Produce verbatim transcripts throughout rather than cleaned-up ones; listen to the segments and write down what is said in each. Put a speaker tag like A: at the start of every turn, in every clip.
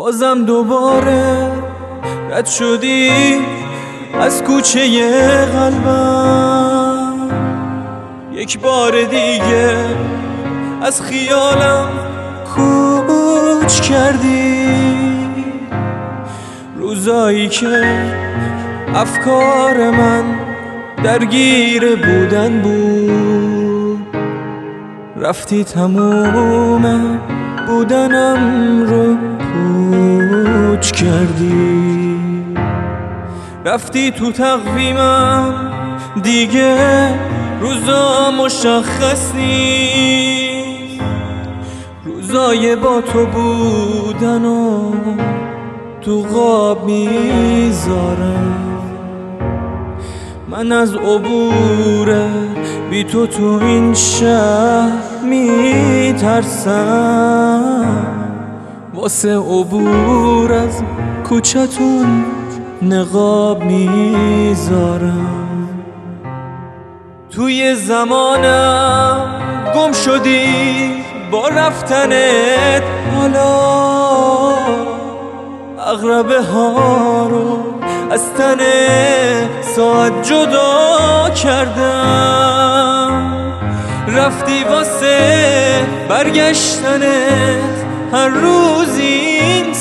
A: بازم دوباره رد شدی از کوچه قلبم، یک بار دیگه از خیالم کوچ کردی. روزایی که افکار من درگیر بودن بود، رفتی تموم بودنم رو پوچ کردی. رفتی تو تقویمم دیگه روزا مشخص نیست، روزای با تو بودن و تو خواب میذارم. من از عبور بی تو تو این شهر میترسم، واسه عبور از کوچتون نقاب میذارم. توی زمانم گم شدی با رفتنت، حالا عقربه ها رو از تن ساعت جدا کردم. رفتی واسه برگشتنت هر روز این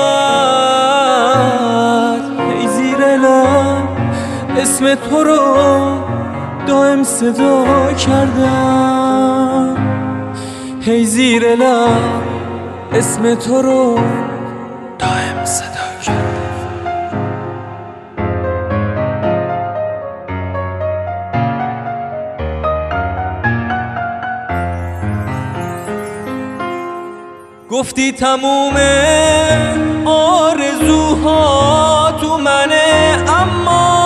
A: ساعت، ای زیر لب اسم تو رو دائم صدا کردم. هی زیر لب اسم تو رو دائم صدا کردم. گفتی تموم آرزوها تو منه، اما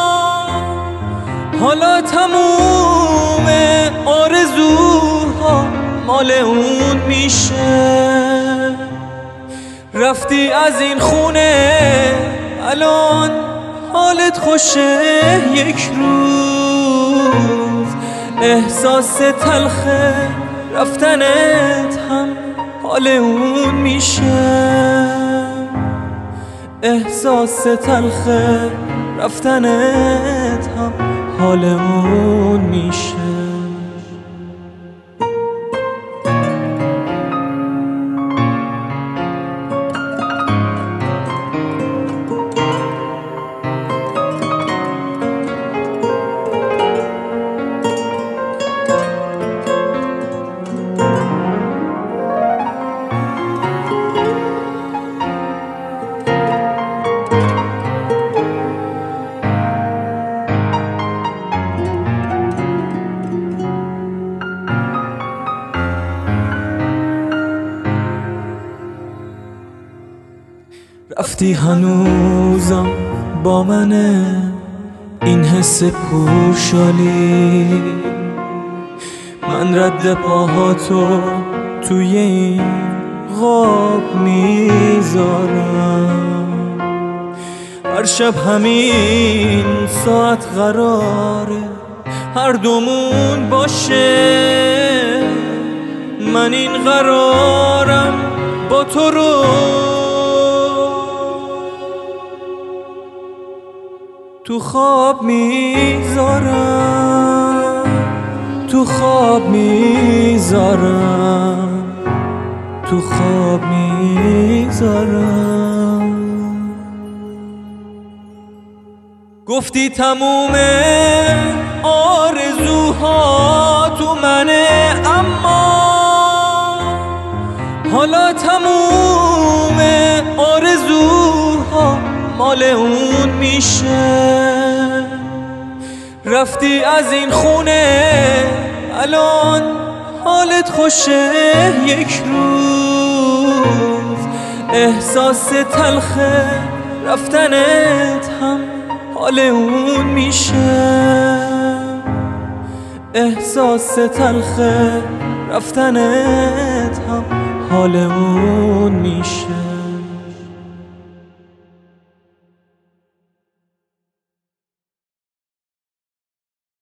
A: حالا تموم آرزوها مال اون میشه. رفتی از این خونه الان حالت خوشه، یک روز احساس تلخه رفتنت هم حال اون میشه. احساس تلخه رفتنت هم حال اون میشه. رفتی هنوزم با منه این حس پوشالی، من رد پاهاتو توی این غاب میذارم. هر شب همین ساعت قراره هر دومون باشه، من این قرارم با تو رو تو خواب میذارم، تو خواب میذارم، تو خواب میذارم. گفتی تموم آرزوها تو منه، اما حالا تموم آرزوها مال اون میشه. رفتی از این خونه الان حالت خوشه، یک روز احساس تلخه رفتنت هم حال اون میشه. احساس تلخه رفتنت هم حال اون میشه.